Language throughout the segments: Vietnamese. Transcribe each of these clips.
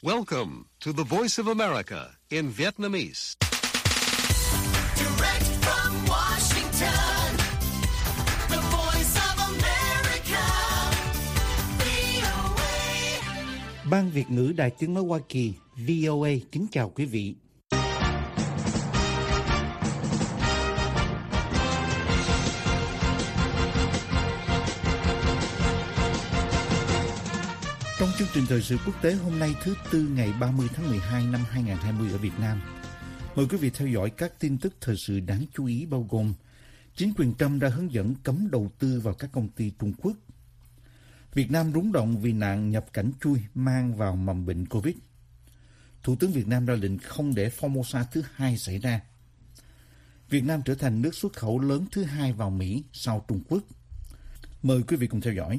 Welcome to the Voice of America in Vietnamese. Direct from Washington, the Voice of America, VOA. Ban Việt ngữ Đài Tiếng nói Hoa Kỳ, VOA kính chào quý vị. Trong chương trình thời sự quốc tế hôm nay thứ Tư ngày 30 tháng 12 năm 2020 ở Việt Nam, mời quý vị theo dõi các tin tức thời sự đáng chú ý bao gồm: chính quyền Trump ra hướng dẫn cấm đầu tư vào các công ty Trung Quốc. Việt Nam rúng động vì nạn nhập cảnh chui mang vào mầm bệnh Covid. Thủ tướng Việt Nam ra lệnh không để Formosa thứ hai xảy ra. Việt Nam trở thành nước xuất khẩu lớn thứ hai vào Mỹ sau Trung Quốc. Mời quý vị cùng theo dõi.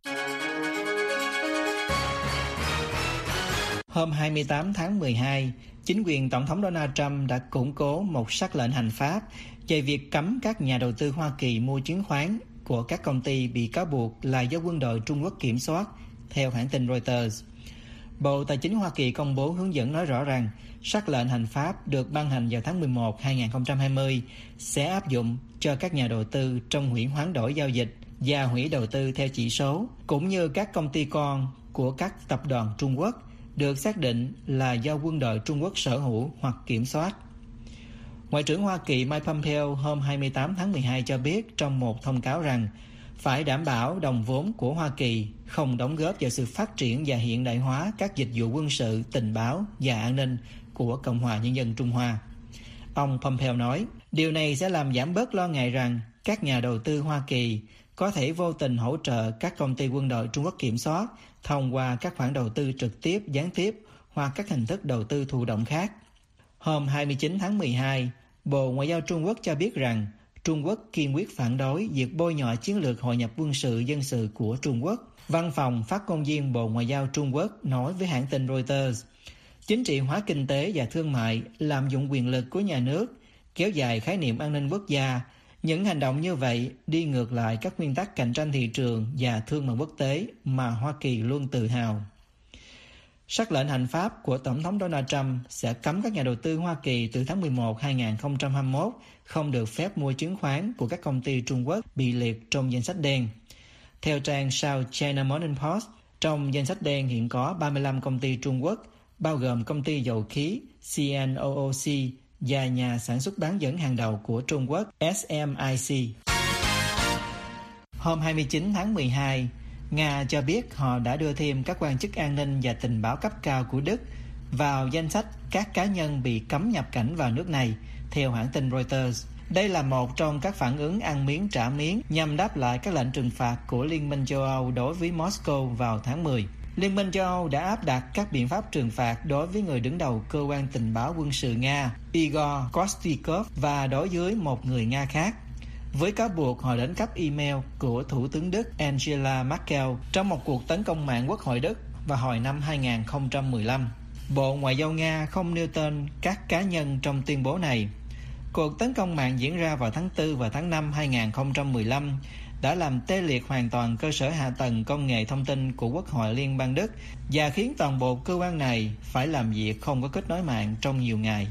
Hôm 28 tháng 12, chính quyền Tổng thống Donald Trump đã củng cố một sắc lệnh hành pháp về việc cấm các nhà đầu tư Hoa Kỳ mua chứng khoán của các công ty bị cáo buộc là do quân đội Trung Quốc kiểm soát, theo hãng tin Reuters. Bộ Tài chính Hoa Kỳ công bố hướng dẫn nói rõ rằng sắc lệnh hành pháp được ban hành vào tháng 11 2020 sẽ áp dụng cho các nhà đầu tư trong hủy hoán đổi giao dịch và hủy đầu tư theo chỉ số, cũng như các công ty con của các tập đoàn Trung Quốc được xác định là do quân đội Trung Quốc sở hữu hoặc kiểm soát. Ngoại trưởng Hoa Kỳ Mike Pompeo hôm 28 tháng 12 cho biết trong một thông cáo rằng phải đảm bảo đồng vốn của Hoa Kỳ không đóng góp vào sự phát triển và hiện đại hóa các dịch vụ quân sự, tình báo và an ninh của Cộng hòa Nhân dân Trung Hoa. Ông Pompeo nói, điều này sẽ làm giảm bớt lo ngại rằng các nhà đầu tư Hoa Kỳ có thể vô tình hỗ trợ các công ty quân đội Trung Quốc kiểm soát thông qua các khoản đầu tư trực tiếp, gián tiếp hoặc các hình thức đầu tư thụ động khác. Hôm 29 tháng 12, Bộ Ngoại giao Trung Quốc cho biết rằng Trung Quốc kiên quyết phản đối việc bôi nhọ chiến lược hội nhập quân sự dân sự của Trung Quốc. Văn phòng phát ngôn viên Bộ Ngoại giao Trung Quốc nói với hãng tin Reuters, chính trị hóa kinh tế và thương mại, lạm dụng quyền lực của nhà nước, kéo dài khái niệm an ninh quốc gia. Những hành động như vậy đi ngược lại các nguyên tắc cạnh tranh thị trường và thương mại quốc tế mà Hoa Kỳ luôn tự hào. Sắc lệnh hành pháp của Tổng thống Donald Trump sẽ cấm các nhà đầu tư Hoa Kỳ từ tháng 11 2021 không được phép mua chứng khoán của các công ty Trung Quốc bị liệt trong danh sách đen. Theo trang South China Morning Post, trong danh sách đen hiện có 35 công ty Trung Quốc, bao gồm công ty dầu khí CNOOC và nhà sản xuất bán dẫn hàng đầu của Trung Quốc SMIC. Hôm 29 tháng 12, Nga cho biết họ đã đưa thêm các quan chức an ninh và tình báo cấp cao của Đức vào danh sách các cá nhân bị cấm nhập cảnh vào nước này, theo hãng tin Reuters. Đây là một trong các phản ứng ăn miếng trả miếng nhằm đáp lại các lệnh trừng phạt của Liên minh châu Âu đối với Moscow vào tháng 10. Liên minh châu Âu đã áp đặt các biện pháp trừng phạt đối với người đứng đầu cơ quan tình báo quân sự Nga Igor Kostikov và đối với một người Nga khác, với cáo buộc họ đánh cắp email của Thủ tướng Đức Angela Merkel trong một cuộc tấn công mạng Quốc hội Đức vào hồi năm 2015. Bộ Ngoại giao Nga không nêu tên các cá nhân trong tuyên bố này. Cuộc tấn công mạng diễn ra vào tháng 4 và tháng 5 2015 đã làm tê liệt hoàn toàn cơ sở hạ tầng công nghệ thông tin của Quốc hội Liên bang Đức và khiến toàn bộ cơ quan này phải làm việc không có kết nối mạng trong nhiều ngày.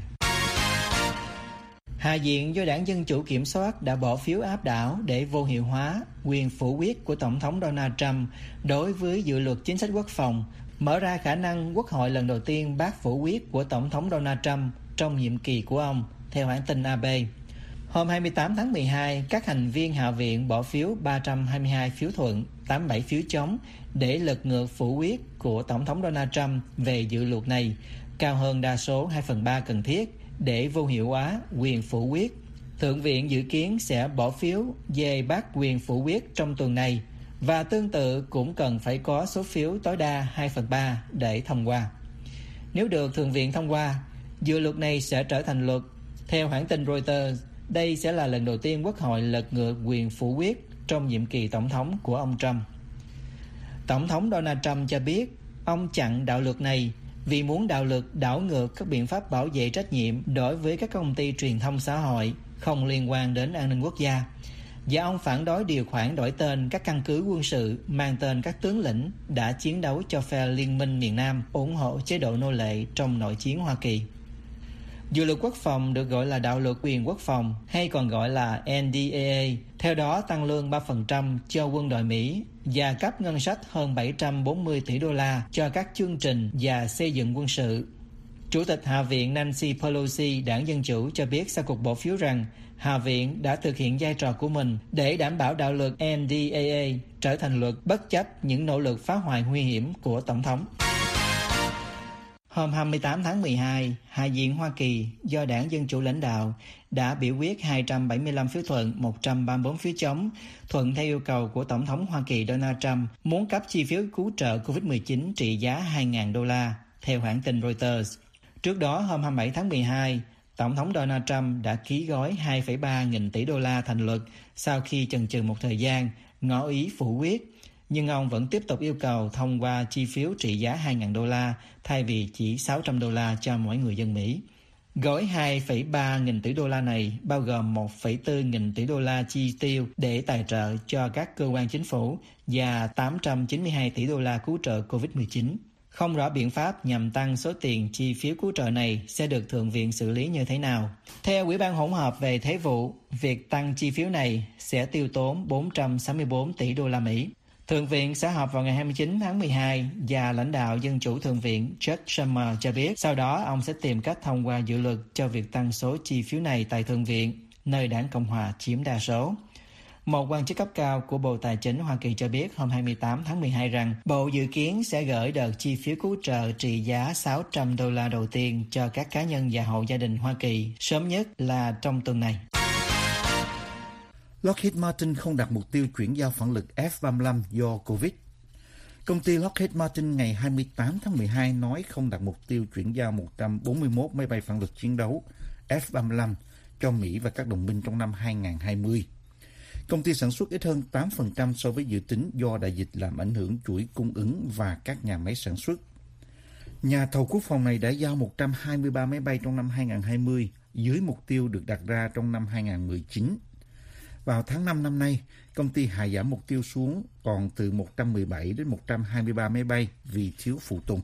Hạ viện do Đảng Dân Chủ kiểm soát đã bỏ phiếu áp đảo để vô hiệu hóa quyền phủ quyết của Tổng thống Donald Trump đối với dự luật chính sách quốc phòng, mở ra khả năng Quốc hội lần đầu tiên bác phủ quyết của Tổng thống Donald Trump trong nhiệm kỳ của ông, theo hãng tin AP. Hôm 28 tháng 12, các thành viên Hạ viện bỏ phiếu 322 phiếu thuận, 87 phiếu chống để lật ngược phủ quyết của Tổng thống Donald Trump về dự luật này, cao hơn đa số 2/3 cần thiết để vô hiệu hóa quyền phủ quyết. Thượng viện dự kiến sẽ bỏ phiếu về bác quyền phủ quyết trong tuần này và tương tự cũng cần phải có số phiếu tối đa 2/3 để thông qua. Nếu được Thượng viện thông qua, dự luật này sẽ trở thành luật. Theo hãng tin Reuters, đây sẽ là lần đầu tiên Quốc hội lật ngược quyền phủ quyết trong nhiệm kỳ tổng thống của ông Trump. Tổng thống Donald Trump cho biết ông chặn đạo luật này vì muốn đạo luật đảo ngược các biện pháp bảo vệ trách nhiệm đối với các công ty truyền thông xã hội không liên quan đến an ninh quốc gia và ông phản đối điều khoản đổi tên các căn cứ quân sự mang tên các tướng lĩnh đã chiến đấu cho phe Liên minh miền Nam ủng hộ chế độ nô lệ trong nội chiến Hoa Kỳ. Dự luật quốc phòng được gọi là đạo luật quyền quốc phòng hay còn gọi là NDAA, theo đó tăng lương 3% cho quân đội Mỹ và cấp ngân sách hơn 740 tỷ đô la cho các chương trình và xây dựng quân sự. Chủ tịch Hạ viện Nancy Pelosi, đảng Dân Chủ cho biết sau cuộc bỏ phiếu rằng Hạ viện đã thực hiện vai trò của mình để đảm bảo đạo luật NDAA trở thành luật bất chấp những nỗ lực phá hoại nguy hiểm của Tổng thống. Hôm 28 tháng 12, Hạ viện Hoa Kỳ do đảng Dân Chủ lãnh đạo đã biểu quyết 275 phiếu thuận, 134 phiếu chống, thuận theo yêu cầu của Tổng thống Hoa Kỳ Donald Trump muốn cấp chi phiếu cứu trợ COVID-19 trị giá 2.000 đô la, theo hãng tin Reuters. Trước đó, hôm 27 tháng 12, Tổng thống Donald Trump đã ký gói 2,3 nghìn tỷ đô la thành luật sau khi chần chừ một thời gian, ngỏ ý phủ quyết. Nhưng ông vẫn tiếp tục yêu cầu thông qua chi phiếu trị giá 2.000 đô la thay vì chỉ 600 đô la cho mỗi người dân Mỹ. Gói 2,3 nghìn tỷ đô la này bao gồm 1,4 nghìn tỷ đô la chi tiêu để tài trợ cho các cơ quan chính phủ và 892 tỷ đô la cứu trợ COVID-19. Không rõ biện pháp nhằm tăng số tiền chi phiếu cứu trợ này sẽ được Thượng viện xử lý như thế nào. Theo Ủy ban hỗn hợp về Thuế vụ, việc tăng chi phiếu này sẽ tiêu tốn 464 tỷ đô la Mỹ. Thượng viện sẽ họp vào ngày 29 tháng 12 và lãnh đạo Dân Chủ Thượng viện Chuck Schumer cho biết sau đó ông sẽ tìm cách thông qua dự luật cho việc tăng số chi phiếu này tại Thượng viện, nơi đảng Cộng hòa chiếm đa số. Một quan chức cấp cao của Bộ Tài chính Hoa Kỳ cho biết hôm 28 tháng 12 rằng Bộ dự kiến sẽ gửi đợt chi phiếu cứu trợ trị giá 600 đô la đầu tiên cho các cá nhân và hộ gia đình Hoa Kỳ, sớm nhất là trong tuần này. Lockheed Martin không đặt mục tiêu chuyển giao phản lực F-35 do Covid. Công ty Lockheed Martin ngày 28 tháng 12 nói không đặt mục tiêu chuyển giao 141 máy bay phản lực chiến đấu F-35 cho Mỹ và các đồng minh trong năm 2020. Công ty sản xuất ít hơn 8% so với dự tính do đại dịch làm ảnh hưởng chuỗi cung ứng và các nhà máy sản xuất. Nhà thầu quốc phòng này đã giao 123 máy bay trong năm 2020, dưới mục tiêu được đặt ra trong năm 2019. Vào tháng 5 năm nay, công ty hạ giảm mục tiêu xuống còn từ 117 đến 123 máy bay vì thiếu phụ tùng.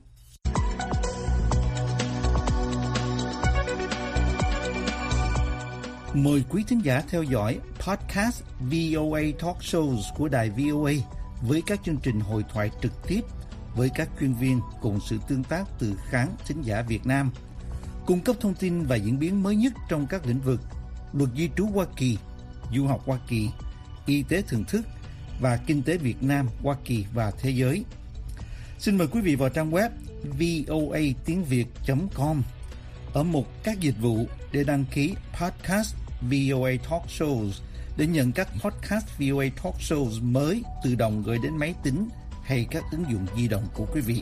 Mời quý thính giả theo dõi podcast VOA Talk Shows của đài VOA với các chương trình hội thoại trực tiếp với các chuyên viên cùng sự tương tác từ khán thính giả Việt Nam, cung cấp thông tin và diễn biến mới nhất trong các lĩnh vực luật di trú Hoa Kỳ, du học Hoa Kỳ, y tế thưởng thức và kinh tế Việt Nam, Hoa Kỳ và thế giới. Xin mời quý vị vào trang web voatiengviet.com ở mục các dịch vụ để đăng ký podcast VOA Talk Shows để nhận các podcast VOA Talk Shows mới tự động gửi đến máy tính hay các ứng dụng di động của quý vị.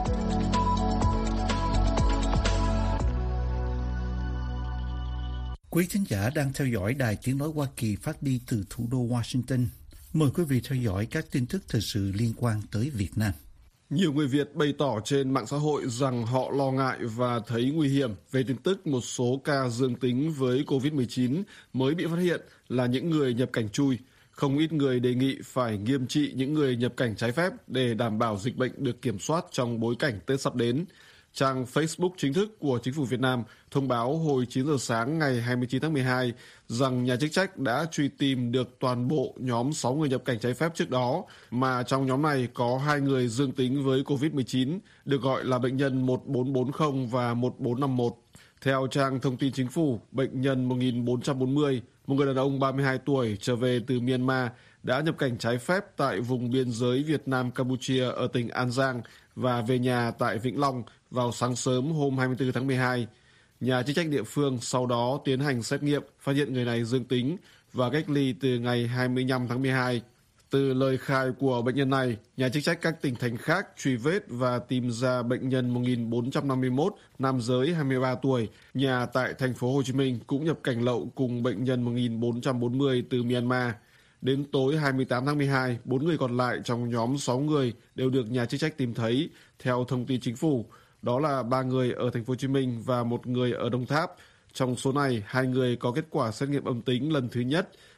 Quý thính giả đang theo dõi Đài Tiếng Nói Hoa Kỳ phát đi từ thủ đô Washington. Mời quý vị theo dõi các tin tức thời sự liên quan tới Việt Nam. Nhiều người Việt bày tỏ trên mạng xã hội rằng họ lo ngại và thấy nguy hiểm về tin tức một số ca dương tính với COVID-19 mới bị phát hiện là những người nhập cảnh chui. Không ít người đề nghị phải nghiêm trị những người nhập cảnh trái phép để đảm bảo dịch bệnh được kiểm soát trong bối cảnh Tết sắp đến. Trang Facebook chính thức của Chính phủ Việt Nam thông báo hồi 9 giờ sáng ngày 29 tháng 12 rằng nhà chức trách đã truy tìm được toàn bộ nhóm 6 người nhập cảnh trái phép trước đó, mà trong nhóm này có 2 người dương tính với COVID-19, được gọi là bệnh nhân 1440 và 1451. Theo trang thông tin chính phủ, bệnh nhân 1440, một người đàn ông 32 tuổi trở về từ Myanmar, đã nhập cảnh trái phép tại vùng biên giới Việt Nam-Campuchia ở tỉnh An Giang và về nhà tại Vĩnh Long vào sáng sớm hôm 24 tháng 12. Nhà chức trách địa phương sau đó tiến hành xét nghiệm, phát hiện người này dương tính và cách ly từ ngày 25 tháng 12. Từ lời khai của bệnh nhân này, nhà chức trách các tỉnh thành khác truy vết và tìm ra bệnh nhân 1451, nam giới 23 tuổi, nhà tại thành phố Hồ Chí Minh cũng nhập cảnh lậu cùng bệnh nhân 1440 từ Myanmar. Đến tối 28 tháng 12, 4 người còn lại trong nhóm 6 người đều được nhà chức trách tìm thấy, theo thông tin chính phủ. Đó là 3 người ở thành phố Hồ Chí Minh và 1 người ở Đồng Tháp. Trong số này, 2 người có kết quả xét nghiệm âm tính lần thứ nhất,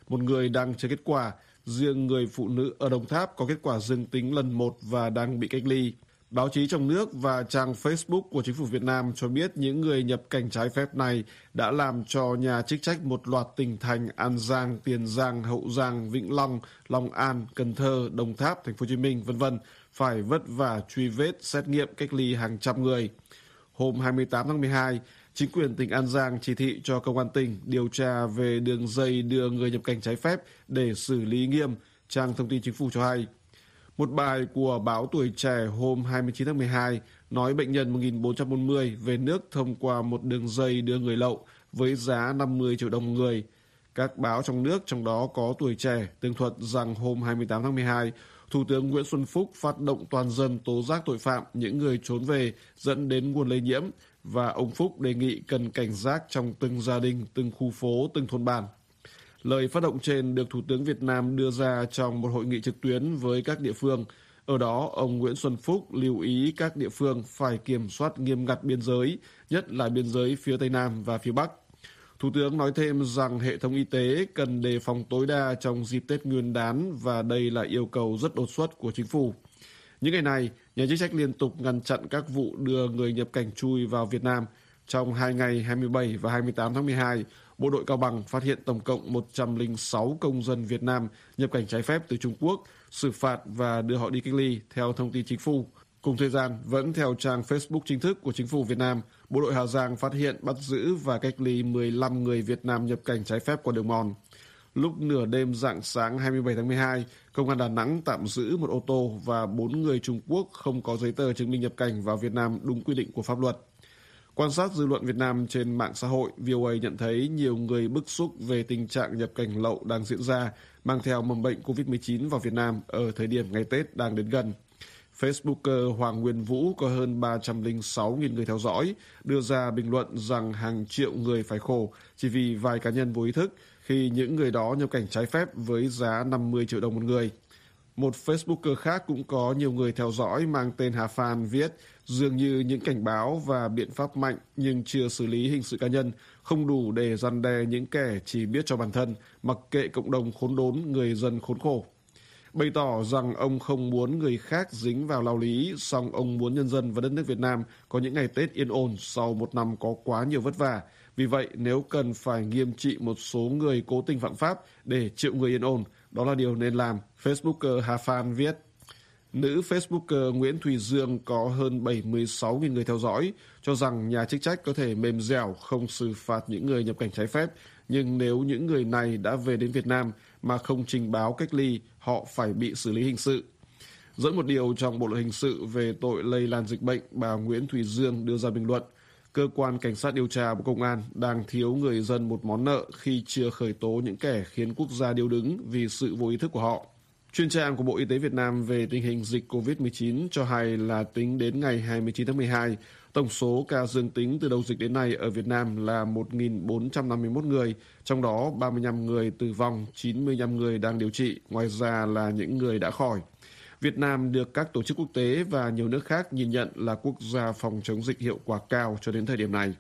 một người đang chờ kết quả. Riêng người phụ nữ ở Đồng Tháp có kết quả dương tính lần 1 và đang bị cách ly. Báo chí trong nước và trang Facebook của chính phủ Việt Nam cho biết những người nhập cảnh trái phép này đã làm cho nhà chức trách một loạt tỉnh thành An Giang, Tiền Giang, Hậu Giang, Vĩnh Long, Long An, Cần Thơ, Đồng Tháp, Thành phố Hồ Chí Minh, v.v. phải vất vả truy vết, xét nghiệm, cách ly hàng trăm người. Hôm 28 tháng 12, chính quyền tỉnh An Giang chỉ thị cho công an tỉnh điều tra về đường dây đưa người nhập cảnh trái phép để xử lý nghiêm, trang thông tin chính phủ cho hay. Một bài của báo Tuổi Trẻ hôm 29 tháng 12 nói bệnh nhân 1440 về nước thông qua một đường dây đưa người lậu với giá 50 triệu đồng một người. Các báo trong nước, trong đó có Tuổi Trẻ, tường thuật rằng hôm 28 tháng 12, Thủ tướng Nguyễn Xuân Phúc phát động toàn dân tố giác tội phạm, những người trốn về dẫn đến nguồn lây nhiễm, và ông Phúc đề nghị cần cảnh giác trong từng gia đình, từng khu phố, từng thôn bản. Lời phát động trên được Thủ tướng Việt Nam đưa ra trong một hội nghị trực tuyến với các địa phương. Ở đó, ông Nguyễn Xuân Phúc lưu ý các địa phương phải kiểm soát nghiêm ngặt biên giới, nhất là biên giới phía Tây Nam và phía Bắc. Thủ tướng nói thêm rằng hệ thống y tế cần đề phòng tối đa trong dịp Tết Nguyên đán và đây là yêu cầu rất đột xuất của chính phủ. Những ngày này, nhà chức trách liên tục ngăn chặn các vụ đưa người nhập cảnh chui vào Việt Nam. Trong 2 ngày 27 và 28 tháng 12, Bộ đội Cao Bằng phát hiện tổng cộng 106 công dân Việt Nam nhập cảnh trái phép từ Trung Quốc, xử phạt và đưa họ đi cách ly, theo thông tin chính phủ. Cùng thời gian, vẫn theo trang Facebook chính thức của chính phủ Việt Nam, Bộ đội Hà Giang phát hiện, bắt giữ và cách ly 15 người Việt Nam nhập cảnh trái phép qua đường mòn. Lúc nửa đêm rạng sáng 27 tháng 12, Công an Đà Nẵng tạm giữ một ô tô và 4 người Trung Quốc không có giấy tờ chứng minh nhập cảnh vào Việt Nam đúng quy định của pháp luật. Quan sát dư luận Việt Nam trên mạng xã hội, VOA nhận thấy nhiều người bức xúc về tình trạng nhập cảnh lậu đang diễn ra, mang theo mầm bệnh COVID-19 vào Việt Nam ở thời điểm ngày Tết đang đến gần. Facebooker Hoàng Nguyên Vũ có hơn 306.000 người theo dõi, đưa ra bình luận rằng hàng triệu người phải khổ chỉ vì vài cá nhân vô ý thức khi những người đó nhập cảnh trái phép với giá 50 triệu đồng một người. Một Facebooker khác cũng có nhiều người theo dõi mang tên Hà Phan viết dường như những cảnh báo và biện pháp mạnh nhưng chưa xử lý hình sự cá nhân không đủ để răn đe những kẻ chỉ biết cho bản thân, mặc kệ cộng đồng khốn đốn, người dân khốn khổ. Bày tỏ rằng ông không muốn người khác dính vào lao lý, song ông muốn nhân dân và đất nước Việt Nam có những ngày Tết yên ổn sau một năm có quá nhiều vất vả. Vì vậy, nếu cần phải nghiêm trị một số người cố tình phạm pháp để triệu người yên ổn, đó là điều nên làm, Facebooker Hà Phan viết. Nữ Facebooker Nguyễn Thùy Dương có hơn 76.000 người theo dõi, cho rằng nhà chức trách có thể mềm dẻo không xử phạt những người nhập cảnh trái phép, nhưng nếu những người này đã về đến Việt Nam mà không trình báo cách ly, họ phải bị xử lý hình sự. Dẫn một điều trong Bộ luật hình sự về tội lây lan dịch bệnh, bà Nguyễn Thùy Dương đưa ra bình luận, cơ quan cảnh sát điều tra Bộ Công an đang thiếu người dân một món nợ khi chưa khởi tố những kẻ khiến quốc gia điêu đứng vì sự vô ý thức của họ. Chuyên trang của Bộ Y tế Việt Nam về tình hình dịch COVID-19 cho hay là tính đến ngày 29 tháng 12, tổng số ca dương tính từ đầu dịch đến nay ở Việt Nam là 1.451 người, trong đó 35 người tử vong, 95 người đang điều trị, ngoài ra là những người đã khỏi. Việt Nam được các tổ chức quốc tế và nhiều nước khác nhìn nhận là quốc gia phòng chống dịch hiệu quả cao cho đến thời điểm này.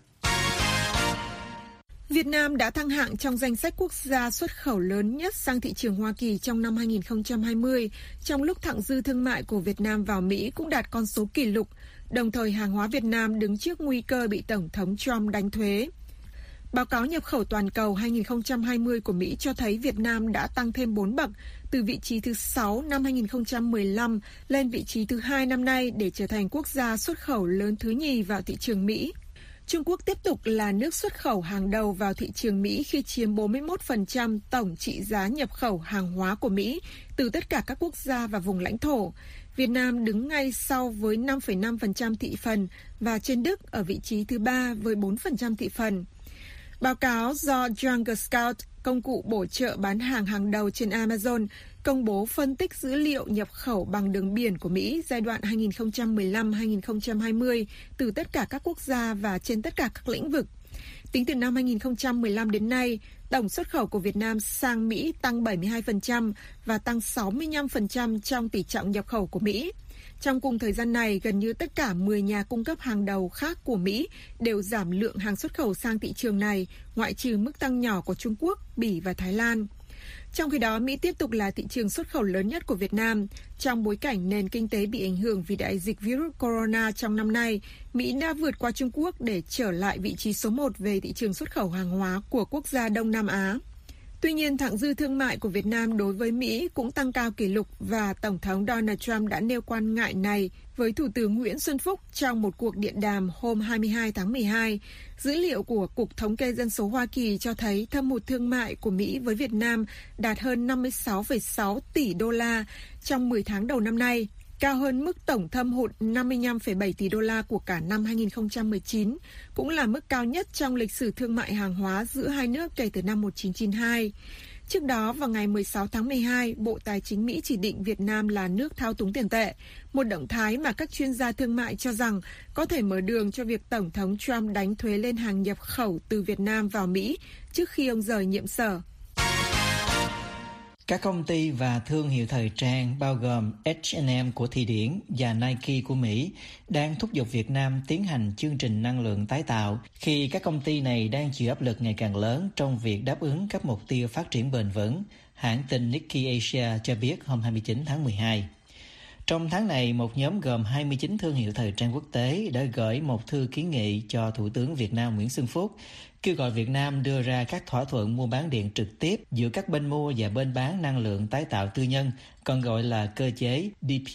Việt Nam đã thăng hạng trong danh sách quốc gia xuất khẩu lớn nhất sang thị trường Hoa Kỳ trong năm 2020, trong lúc thặng dư thương mại của Việt Nam vào Mỹ cũng đạt con số kỷ lục, đồng thời hàng hóa Việt Nam đứng trước nguy cơ bị Tổng thống Trump đánh thuế. Báo cáo nhập khẩu toàn cầu 2020 của Mỹ cho thấy Việt Nam đã tăng thêm 4 bậc, từ vị trí thứ 6 năm 2015 lên vị trí thứ 2 năm nay để trở thành quốc gia xuất khẩu lớn thứ nhì vào thị trường Mỹ. Trung Quốc tiếp tục là nước xuất khẩu hàng đầu vào thị trường Mỹ khi chiếm 41% tổng trị giá nhập khẩu hàng hóa của Mỹ từ tất cả các quốc gia và vùng lãnh thổ. Việt Nam đứng ngay sau với 5,5% thị phần và trên Đức ở vị trí thứ 3 với 4% thị phần. Báo cáo do Jungle Scout, công cụ bổ trợ bán hàng hàng đầu trên Amazon, công bố phân tích dữ liệu nhập khẩu bằng đường biển của Mỹ giai đoạn 2015-2020 từ tất cả các quốc gia và trên tất cả các lĩnh vực. Tính từ năm 2015 đến nay, tổng xuất khẩu của Việt Nam sang Mỹ tăng 72% và tăng 65% trong tỷ trọng nhập khẩu của Mỹ. Trong cùng thời gian này, gần như tất cả 10 nhà cung cấp hàng đầu khác của Mỹ đều giảm lượng hàng xuất khẩu sang thị trường này, ngoại trừ mức tăng nhỏ của Trung Quốc, Bỉ và Thái Lan. Trong khi đó, Mỹ tiếp tục là thị trường xuất khẩu lớn nhất của Việt Nam. Trong bối cảnh nền kinh tế bị ảnh hưởng vì đại dịch virus corona trong năm nay, Mỹ đã vượt qua Trung Quốc để trở lại vị trí số 1 về thị trường xuất khẩu hàng hóa của quốc gia Đông Nam Á. Tuy nhiên, thặng dư thương mại của Việt Nam đối với Mỹ cũng tăng cao kỷ lục và Tổng thống Donald Trump đã nêu quan ngại này với Thủ tướng Nguyễn Xuân Phúc trong một cuộc điện đàm hôm 22 tháng 12. Dữ liệu của Cục Thống kê Dân số Hoa Kỳ cho thấy thâm hụt thương mại của Mỹ với Việt Nam đạt hơn 56,6 tỷ đô la trong 10 tháng đầu năm nay, cao hơn mức tổng thâm hụt 55,7 tỷ đô la của cả năm 2019, cũng là mức cao nhất trong lịch sử thương mại hàng hóa giữa hai nước kể từ năm 1992. Trước đó, vào ngày 16 tháng 12, Bộ Tài chính Mỹ chỉ định Việt Nam là nước thao túng tiền tệ, một động thái mà các chuyên gia thương mại cho rằng có thể mở đường cho việc Tổng thống Trump đánh thuế lên hàng nhập khẩu từ Việt Nam vào Mỹ trước khi ông rời nhiệm sở. Các công ty và thương hiệu thời trang bao gồm H&M của Thụy Điển và Nike của Mỹ đang thúc giục Việt Nam tiến hành chương trình năng lượng tái tạo khi các công ty này đang chịu áp lực ngày càng lớn trong việc đáp ứng các mục tiêu phát triển bền vững, hãng tin Nikkei Asia cho biết hôm 29 tháng 12. Trong tháng này, một nhóm gồm 29 thương hiệu thời trang quốc tế đã gửi một thư kiến nghị cho Thủ tướng Việt Nam Nguyễn Xuân Phúc, kêu gọi Việt Nam đưa ra các thỏa thuận mua bán điện trực tiếp giữa các bên mua và bên bán năng lượng tái tạo tư nhân, còn gọi là cơ chế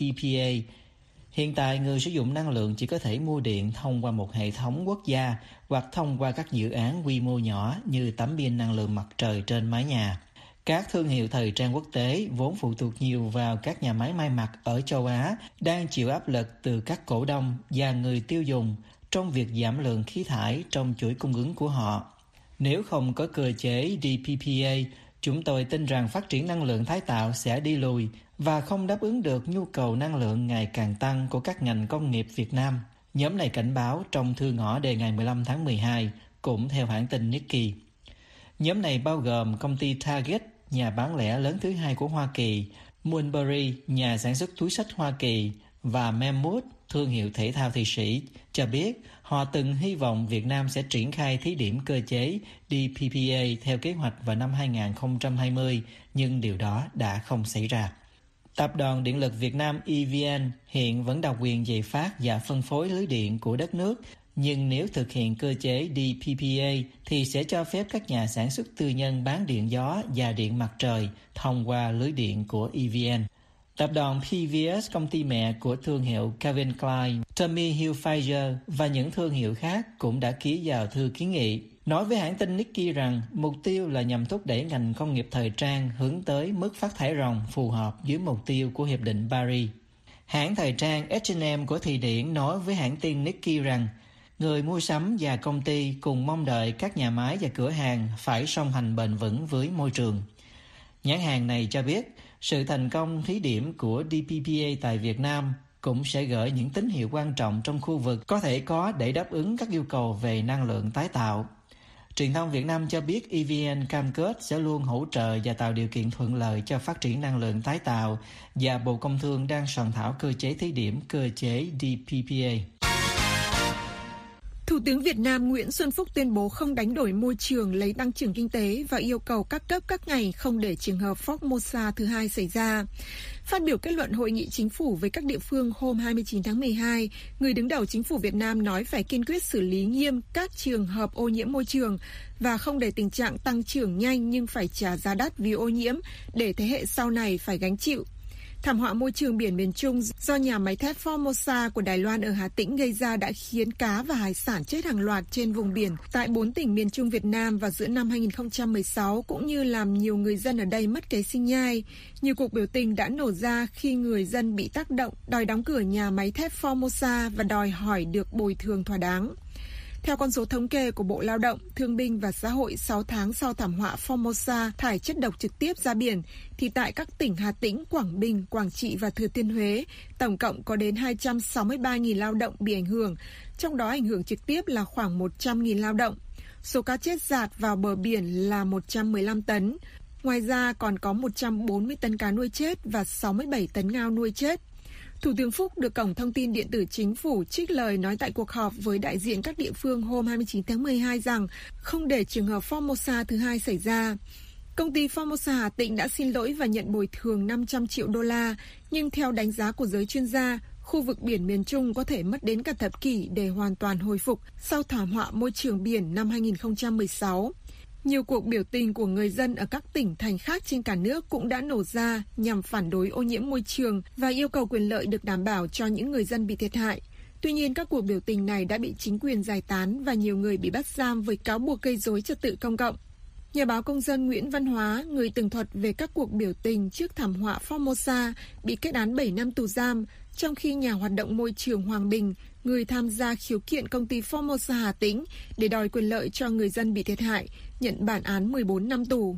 DPPA. Hiện tại, người sử dụng năng lượng chỉ có thể mua điện thông qua một hệ thống quốc gia hoặc thông qua các dự án quy mô nhỏ như tấm pin năng lượng mặt trời trên mái nhà. Các thương hiệu thời trang quốc tế vốn phụ thuộc nhiều vào các nhà máy may mặc ở châu Á đang chịu áp lực từ các cổ đông và người tiêu dùng trong việc giảm lượng khí thải trong chuỗi cung ứng của họ. Nếu không có cơ chế DPPA, chúng tôi tin rằng phát triển năng lượng tái tạo sẽ đi lùi và không đáp ứng được nhu cầu năng lượng ngày càng tăng của các ngành công nghiệp Việt Nam. Nhóm này cảnh báo trong thư ngỏ đề ngày 15 tháng 12, cũng theo hãng tin Nikkei. Nhóm này bao gồm công ty Target, nhà bán lẻ lớn thứ hai của Hoa Kỳ, Mulberry, nhà sản xuất túi xách Hoa Kỳ, và Mammoth, thương hiệu thể thao Thụy Sĩ, cho biết họ từng hy vọng Việt Nam sẽ triển khai thí điểm cơ chế DPPA theo kế hoạch vào năm 2020, nhưng điều đó đã không xảy ra. Tập đoàn Điện lực Việt Nam EVN hiện vẫn độc quyền về phát và phân phối lưới điện của đất nước, nhưng nếu thực hiện cơ chế DPPA thì sẽ cho phép các nhà sản xuất tư nhân bán điện gió và điện mặt trời thông qua lưới điện của EVN. Tập đoàn PVS, công ty mẹ của thương hiệu Calvin Klein, Tommy Hilfiger và những thương hiệu khác cũng đã ký vào thư kiến nghị, nói với hãng tin Nikkei rằng mục tiêu là nhằm thúc đẩy ngành công nghiệp thời trang hướng tới mức phát thải ròng phù hợp với mục tiêu của Hiệp định Paris. Hãng thời trang H&M của Thụy Điển nói với hãng tin Nikkei rằng người mua sắm và công ty cùng mong đợi các nhà máy và cửa hàng phải song hành bền vững với môi trường. Nhãn hàng này cho biết sự thành công thí điểm của DPPA tại Việt Nam cũng sẽ gửi những tín hiệu quan trọng trong khu vực có thể có để đáp ứng các yêu cầu về năng lượng tái tạo. Truyền thông Việt Nam cho biết EVN cam kết sẽ luôn hỗ trợ và tạo điều kiện thuận lợi cho phát triển năng lượng tái tạo, và Bộ Công Thương đang soạn thảo cơ chế thí điểm cơ chế DPPA. Thủ tướng Việt Nam Nguyễn Xuân Phúc tuyên bố không đánh đổi môi trường lấy tăng trưởng kinh tế và yêu cầu các cấp các ngành không để trường hợp Formosa thứ hai xảy ra. Phát biểu kết luận hội nghị chính phủ với các địa phương hôm 29 tháng 12, người đứng đầu chính phủ Việt Nam nói phải kiên quyết xử lý nghiêm các trường hợp ô nhiễm môi trường và không để tình trạng tăng trưởng nhanh nhưng phải trả giá đắt vì ô nhiễm để thế hệ sau này phải gánh chịu. Thảm họa môi trường biển miền Trung do nhà máy thép Formosa của Đài Loan ở Hà Tĩnh gây ra đã khiến cá và hải sản chết hàng loạt trên vùng biển tại 4 tỉnh miền Trung Việt Nam vào giữa năm 2016, cũng như làm nhiều người dân ở đây mất kế sinh nhai. Nhiều cuộc biểu tình đã nổ ra khi người dân bị tác động, đòi đóng cửa nhà máy thép Formosa và đòi hỏi được bồi thường thỏa đáng. Theo con số thống kê của Bộ Lao động, Thương binh và Xã hội 6 tháng sau thảm họa Formosa thải chất độc trực tiếp ra biển, thì tại các tỉnh Hà Tĩnh, Quảng Bình, Quảng Trị và Thừa Thiên Huế, tổng cộng có đến 263.000 lao động bị ảnh hưởng, trong đó ảnh hưởng trực tiếp là khoảng 100.000 lao động. Số cá chết dạt vào bờ biển là 115 tấn. Ngoài ra còn có 140 tấn cá nuôi chết và 67 tấn ngao nuôi chết. Thủ tướng Phúc được Cổng Thông tin Điện tử Chính phủ trích lời nói tại cuộc họp với đại diện các địa phương hôm 29 tháng 12 rằng không để trường hợp Formosa thứ hai xảy ra. Công ty Formosa Hà Tĩnh đã xin lỗi và nhận bồi thường 500 triệu đô la, nhưng theo đánh giá của giới chuyên gia, khu vực biển miền Trung có thể mất đến cả thập kỷ để hoàn toàn hồi phục sau thảm họa môi trường biển năm 2016. Nhiều cuộc biểu tình của người dân ở các tỉnh thành khác trên cả nước cũng đã nổ ra nhằm phản đối ô nhiễm môi trường và yêu cầu quyền lợi được đảm bảo cho những người dân bị thiệt hại. Tuy nhiên, các cuộc biểu tình này đã bị chính quyền giải tán và nhiều người bị bắt giam với cáo buộc gây rối trật tự công cộng. Nhà báo công dân Nguyễn Văn Hóa, người tường thuật về các cuộc biểu tình trước thảm họa Formosa, bị kết án 7 năm tù giam, trong khi nhà hoạt động môi trường Hoàng Bình, người tham gia khiếu kiện công ty Formosa Hà Tĩnh để đòi quyền lợi cho người dân bị thiệt hại, nhận bản án 14 năm tù.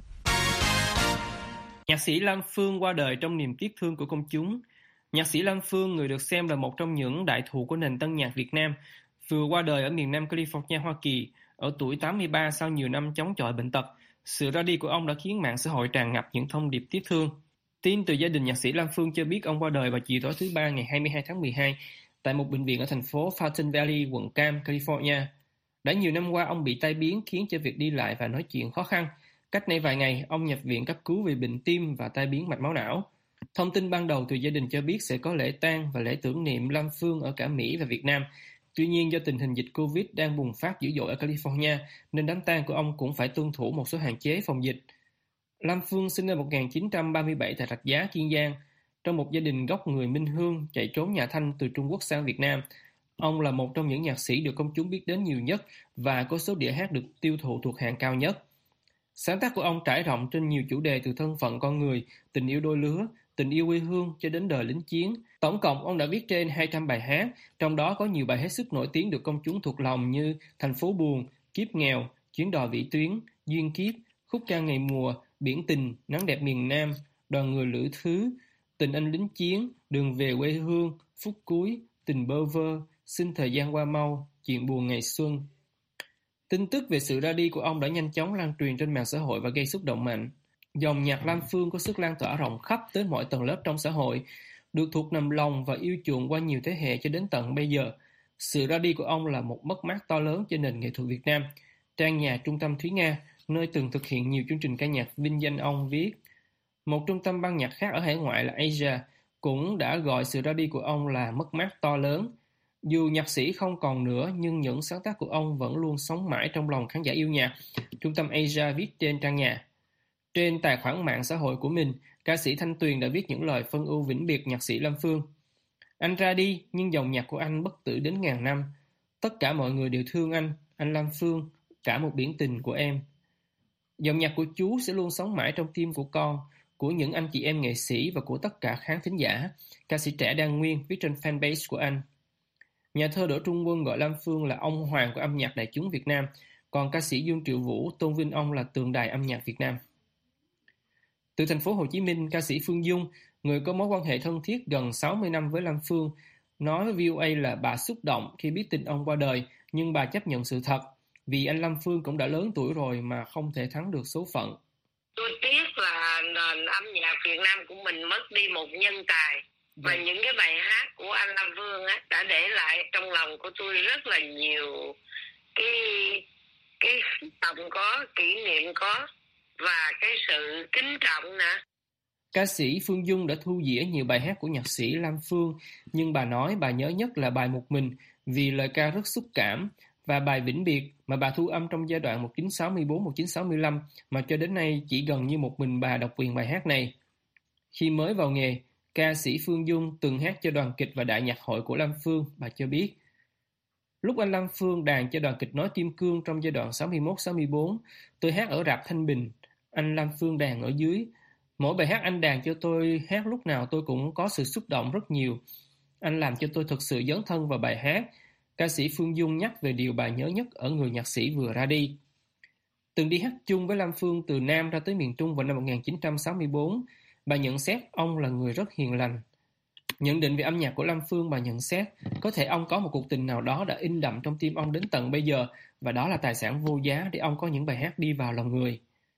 Nhạc sĩ Lam Phương qua đời trong niềm tiếc thương của công chúng. Nhạc sĩ Lam Phương, người được xem là một trong những đại thụ của nền tân nhạc Việt Nam, vừa qua đời ở miền Nam California, Hoa Kỳ, ở tuổi 83 sau nhiều năm chống chọi bệnh tật. Sự ra đi của ông đã khiến mạng xã hội tràn ngập những thông điệp tiếc thương. Tin từ gia đình nhạc sĩ Lam Phương cho biết ông qua đời vào chiều tối thứ Ba ngày 22 tháng 12 tại một bệnh viện ở thành phố Fountain Valley, quận Cam, California. Đã nhiều năm qua, ông bị tai biến khiến cho việc đi lại và nói chuyện khó khăn. Cách đây vài ngày, ông nhập viện cấp cứu vì bệnh tim và tai biến mạch máu não. Thông tin ban đầu từ gia đình cho biết sẽ có lễ tang và lễ tưởng niệm Lam Phương ở cả Mỹ và Việt Nam. Tuy nhiên, do tình hình dịch Covid đang bùng phát dữ dội ở California, nên đám tang của ông cũng phải tuân thủ một số hạn chế phòng dịch. Lam Phương sinh năm 1937 tại Rạch Giá, Kiên Giang, trong một gia đình gốc người Minh Hương chạy trốn nhà Thanh từ Trung Quốc sang Việt Nam. Ông là một trong những nhạc sĩ được công chúng biết đến nhiều nhất và có số đĩa hát được tiêu thụ thuộc hàng cao nhất. Sáng tác của ông trải rộng trên nhiều chủ đề từ thân phận con người, tình yêu đôi lứa, tình yêu quê hương cho đến đời lính chiến. Tổng cộng ông đã viết trên 200 bài hát, trong đó có nhiều bài hết sức nổi tiếng được công chúng thuộc lòng như Thành phố buồn, Kiếp nghèo, Chuyến đò vĩ tuyến, Duyên kiếp, Khúc ca ngày mùa, Biển tình, Nắng đẹp miền Nam, Đoàn người lữ thứ, Tình anh lính chiến, Đường về quê hương, Phút cuối, Tình bơ vơ, Xin thời gian qua mau, Chuyện buồn ngày xuân. Tin tức về sự ra đi của ông đã nhanh chóng lan truyền trên mạng xã hội và gây xúc động mạnh. Dòng nhạc Lam Phương có sức lan tỏa rộng khắp tới mọi tầng lớp trong xã hội, được thuộc nằm lòng và yêu chuộng qua nhiều thế hệ cho đến tận bây giờ. Sự ra đi của ông là một mất mát to lớn cho nền nghệ thuật Việt Nam. Trang nhà Trung tâm Thúy Nga, nơi từng thực hiện nhiều chương trình ca nhạc vinh danh ông, viết: một trung tâm ban nhạc khác ở hải ngoại là Asia cũng đã gọi sự ra đi của ông là mất mát to lớn. Dù nhạc sĩ không còn nữa, nhưng những sáng tác của ông vẫn luôn sống mãi trong lòng khán giả yêu nhạc, Trung tâm Asia viết trên trang nhà. Trên tài khoản mạng xã hội của mình, ca sĩ Thanh Tuyền đã viết những lời phân ưu vĩnh biệt nhạc sĩ Lam Phương. Anh ra đi, nhưng dòng nhạc của anh bất tử đến ngàn năm. Tất cả mọi người đều thương anh Lam Phương, cả một biển tình của em. Dòng nhạc của chú sẽ luôn sống mãi trong tim của con, của những anh chị em nghệ sĩ và của tất cả khán thính giả, ca sĩ trẻ Đan Nguyên viết trên fanpage của anh. Nhà thơ Đỗ Trung Quân gọi Lam Phương là ông hoàng của âm nhạc đại chúng Việt Nam, còn ca sĩ Dương Triệu Vũ tôn vinh ông là tượng đài âm nhạc Việt Nam. Từ thành phố Hồ Chí Minh, ca sĩ Phương Dung, người có mối quan hệ thân thiết gần 60 năm với Lam Phương, nói với VOA là bà xúc động khi biết tin ông qua đời, nhưng bà chấp nhận sự thật, vì anh Lam Phương cũng đã lớn tuổi rồi mà không thể thắng được số phận. Tôi tiếc là nền âm nhạc Việt Nam của mình mất đi một nhân tài. Và những cái bài hát của anh Lam Phương á, đã để lại trong lòng của tôi rất là nhiều cái tâm có, kỷ niệm có và cái sự kính trọng nè. Ca sĩ Phương Dung đã thu dĩa nhiều bài hát của nhạc sĩ Lam Phương, nhưng bà nói bà nhớ nhất là bài Một Mình vì lời ca rất xúc cảm, và bài Vĩnh Biệt mà bà thu âm trong giai đoạn 1964-1965 mà cho đến nay chỉ gần như một mình bà độc quyền bài hát này. Khi mới vào nghề, ca sĩ Phương Dung từng hát cho đoàn kịch và đại nhạc hội của Lam Phương, bà cho biết. Lúc anh Lam Phương đàn cho đoàn kịch Nói Kim Cương trong giai đoạn 61-64, tôi hát ở rạp Thanh Bình, anh Lam Phương đàn ở dưới. Mỗi bài hát anh đàn cho tôi hát lúc nào tôi cũng có sự xúc động rất nhiều. Anh làm cho tôi thực sự dấn thân vào bài hát. Ca sĩ Phương Dung nhắc về điều bà nhớ nhất ở người nhạc sĩ vừa ra đi. Từng đi hát chung với Lam Phương từ Nam ra tới miền Trung vào năm 1964, bà nhận xét ông là người rất hiền lành. Nhận định về âm nhạc của Lam Phương, bà nhận xét có thể ông có một cuộc tình nào đó đã in đậm trong tim ông đến tận bây giờ, và đó là tài sản vô giá để ông có những bài hát đi vào lòng người.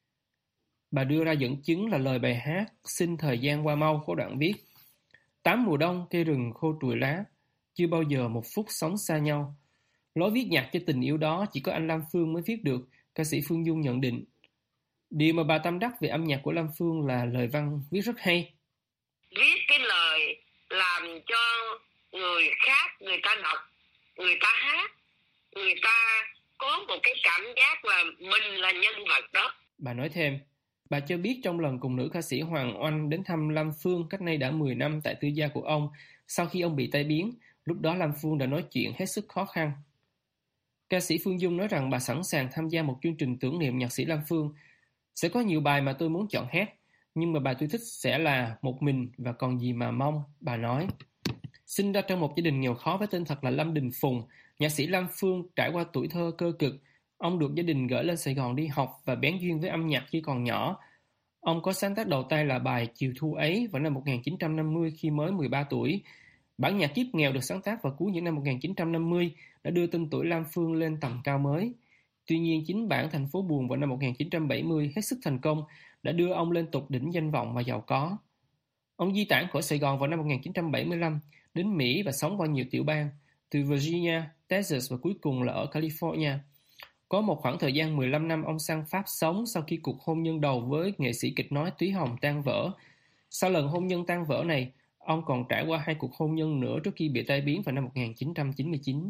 Bà đưa ra dẫn chứng là lời bài hát Xin thời gian qua mau có đoạn viết: 8 mùa đông cây rừng khô trụi lá, chưa bao giờ một phút sống xa nhau. Lối viết nhạc cho tình yêu đó chỉ có anh Lam Phương mới viết được, ca sĩ Phương Dung nhận định. Điều mà bà tâm đắc về âm nhạc của Lam Phương là lời văn viết rất hay. Viết cái lời làm cho người khác, người ta đọc, người ta hát, người ta có một cái cảm giác là mình là nhân vật đó. Bà nói thêm, bà cho biết trong lần cùng nữ ca sĩ Hoàng Oanh đến thăm Lam Phương cách nay đã 10 năm tại tư gia của ông, sau khi ông bị tai biến, lúc đó Lam Phương đã nói chuyện hết sức khó khăn. Ca sĩ Phương Dung nói rằng bà sẵn sàng tham gia một chương trình tưởng niệm nhạc sĩ Lam Phương. Sẽ có nhiều bài mà tôi muốn chọn hát, nhưng mà bài tôi thích sẽ là Một Mình và Còn Gì Mà Mong, bà nói. Sinh ra trong một gia đình nghèo khó với tên thật là Lâm Đình Phùng, nhạc sĩ Lam Phương trải qua tuổi thơ cơ cực. Ông được gia đình gửi lên Sài Gòn đi học và bén duyên với âm nhạc khi còn nhỏ. Ông có sáng tác đầu tay là bài Chiều Thu Ấy vào năm 1950 khi mới 13 tuổi. Bản nhạc Kiếp Nghèo được sáng tác vào cuối những năm 1950 đã đưa tên tuổi Lam Phương lên tầm cao mới. Tuy nhiên, chính bản Thành Phố Buồn vào năm 1970 hết sức thành công đã đưa ông lên tột đỉnh danh vọng và giàu có. Ông di tản khỏi Sài Gòn vào năm 1975, đến Mỹ và sống qua nhiều tiểu bang, từ Virginia, Texas và cuối cùng là ở California. Có một khoảng thời gian 15 năm ông sang Pháp sống sau khi cuộc hôn nhân đầu với nghệ sĩ kịch nói Túy Hồng tan vỡ. Sau lần hôn nhân tan vỡ này, ông còn trải qua 2 cuộc hôn nhân nữa trước khi bị tai biến vào năm 1999.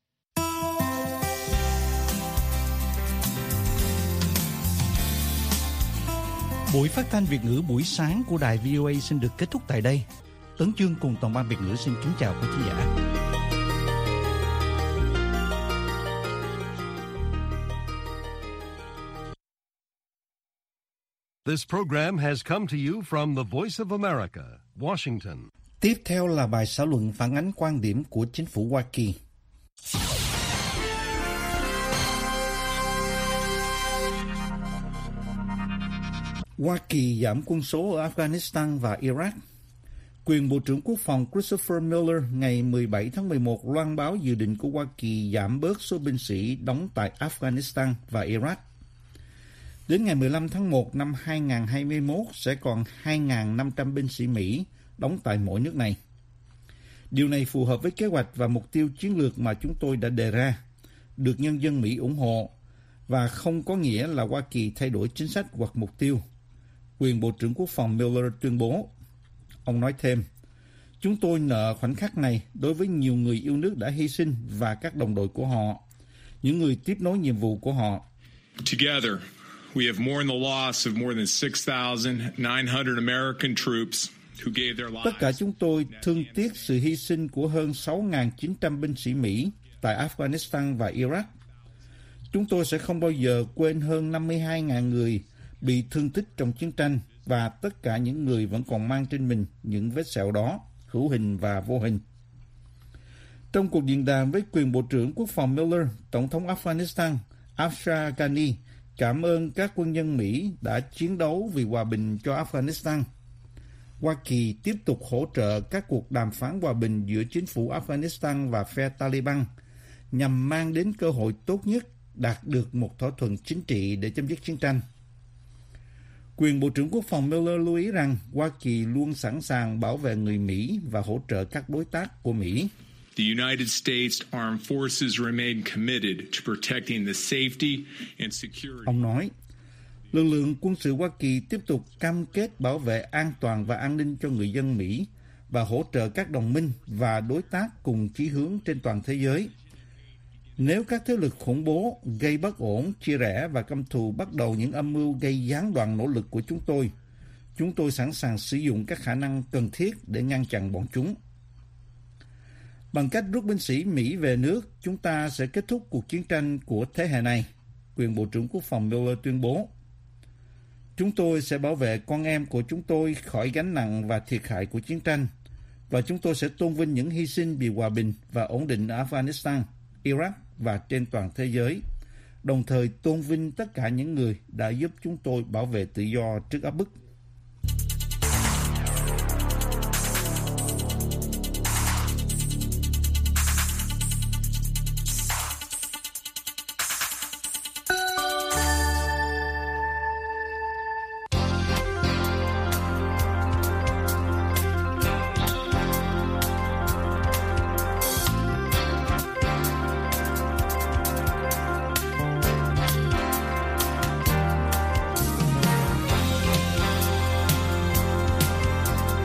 Buổi phát thanh Việt ngữ buổi sáng của đài VOA xin được kết thúc tại đây. Tấn Chương cùng toàn ban Việt ngữ xin kính chào quý khán giả. This program has come to you from the Voice of America, Washington. Tiếp theo là bài xã luận phản ánh quan điểm của chính phủ Hoa Kỳ. Hoa Kỳ giảm quân số ở Afghanistan và Iraq. Quyền Bộ trưởng Quốc phòng Christopher Miller ngày 17 tháng 11 loan báo dự định của Hoa Kỳ giảm bớt số binh sĩ đóng tại Afghanistan và Iraq. Đến ngày 15 tháng 1 năm 2021 sẽ còn 2.500 binh sĩ Mỹ đóng tại mỗi nước này. Điều này phù hợp với kế hoạch và mục tiêu chiến lược mà chúng tôi đã đề ra, được nhân dân Mỹ ủng hộ, và không có nghĩa là Hoa Kỳ thay đổi chính sách hoặc mục tiêu. Quyền Bộ trưởng Quốc phòng Miller tuyên bố. Ông nói thêm, chúng tôi nợ khoảnh khắc này đối với nhiều người yêu nước đã hy sinh và các đồng đội của họ, những người tiếp nối nhiệm vụ của họ. Together, we have mourned the loss of more than 6,900 American troops who gave their lives. Tất cả chúng tôi thương tiếc sự hy sinh của hơn 6.900 binh sĩ Mỹ tại Afghanistan và Iraq. Chúng tôi sẽ không bao giờ quên hơn 52.000 người bị thương tích trong chiến tranh và tất cả những người vẫn còn mang trên mình những vết sẹo đó, hữu hình và vô hình. Trong cuộc điện đàm với quyền Bộ trưởng Quốc phòng Miller, Tổng thống Afghanistan Ashraf Ghani cảm ơn các quân nhân Mỹ đã chiến đấu vì hòa bình cho Afghanistan. Hoa Kỳ tiếp tục hỗ trợ các cuộc đàm phán hòa bình giữa chính phủ Afghanistan và phe Taliban nhằm mang đến cơ hội tốt nhất đạt được một thỏa thuận chính trị để chấm dứt chiến tranh. Quyền Bộ trưởng Quốc phòng Miller lưu ý rằng Hoa Kỳ luôn sẵn sàng bảo vệ người Mỹ và hỗ trợ các đối tác của Mỹ. The United States Armed Forces remain committed to protecting the safety and security. Ông nói, lực lượng quân sự Hoa Kỳ tiếp tục cam kết bảo vệ an toàn và an ninh cho người dân Mỹ và hỗ trợ các đồng minh và đối tác cùng chí hướng trên toàn thế giới. Nếu các thế lực khủng bố gây bất ổn, chia rẽ và căm thù bắt đầu những âm mưu gây gián đoạn nỗ lực của chúng tôi sẵn sàng sử dụng các khả năng cần thiết để ngăn chặn bọn chúng. Bằng cách rút binh sĩ Mỹ về nước, chúng ta sẽ kết thúc cuộc chiến tranh của thế hệ này, quyền Bộ trưởng Quốc phòng Miller tuyên bố. Chúng tôi sẽ bảo vệ con em của chúng tôi khỏi gánh nặng và thiệt hại của chiến tranh, và chúng tôi sẽ tôn vinh những hy sinh vì hòa bình và ổn định ở Afghanistan, Iraq và trên toàn thế giới, đồng thời tôn vinh tất cả những người đã giúp chúng tôi bảo vệ tự do trước áp bức.